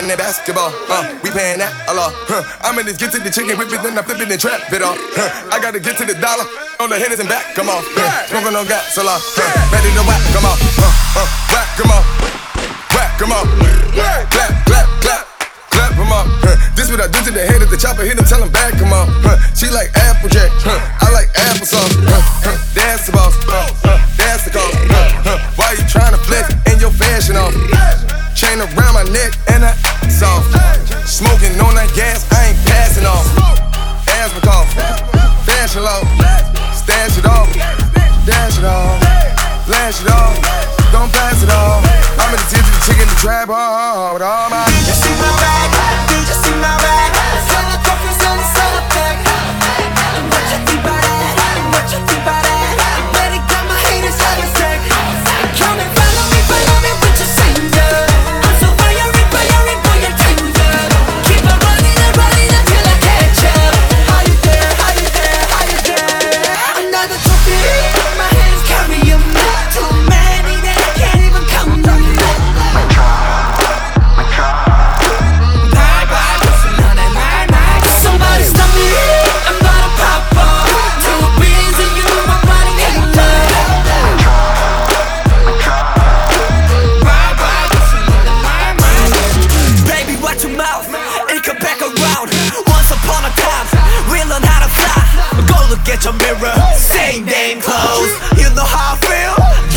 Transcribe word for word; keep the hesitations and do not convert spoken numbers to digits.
that basketball. Uh, we paying that a lot. Huh. I'm in this get to the chicken whip it, then I'm flipping and trap it off. Huh. I gotta get to the dollar on the hitters and back, come on. Huh. Smoking on gas a lot. Huh. Ready to whack, come on. Uh, uh, whack, come on. Whack, come on. Clap, clap, clap. Clap him up. Huh. This what I do to the head of the chopper. Hit him, tell him back, come on. Huh. She like Applejack. Huh. I like applesauce. Huh. Huh. That's the boss. Huh. Huh. That's the cause. Huh. Huh. Why you trying to flex and your fashion off? Chain around my neck and I soft. Smoking on that gas, I ain't passing off. Asthma cough, fashion low. Stash it off, dash it off, flash it off. Don't pass it off. I'm in the tip of the chicken, the trap hard with all my. You see my bag, you see my bag. Sell the coffee, sell the sell the pack. What you think about that? What you think about that? I bet it got my haters on the sack. Come and follow me, follow me with your singer. I'm so fiery, fiery, boy, you're tender. Keep on running and running until I catch up. How you there? How you there? How you there? Another trophy, my hands carry them. Too many that I can't even count them. My truck, my truck. Bye bye, listen on that my my. Somebody stop me, I'm not a papa. Two beans and you, I'm running hater. My truck, my truck. Bye bye, listen on that my my. Baby, watch your mouth, it come back around. Once upon a time, we learn how to fly. Go look at your mirror, same damn clothes. You know how I feel.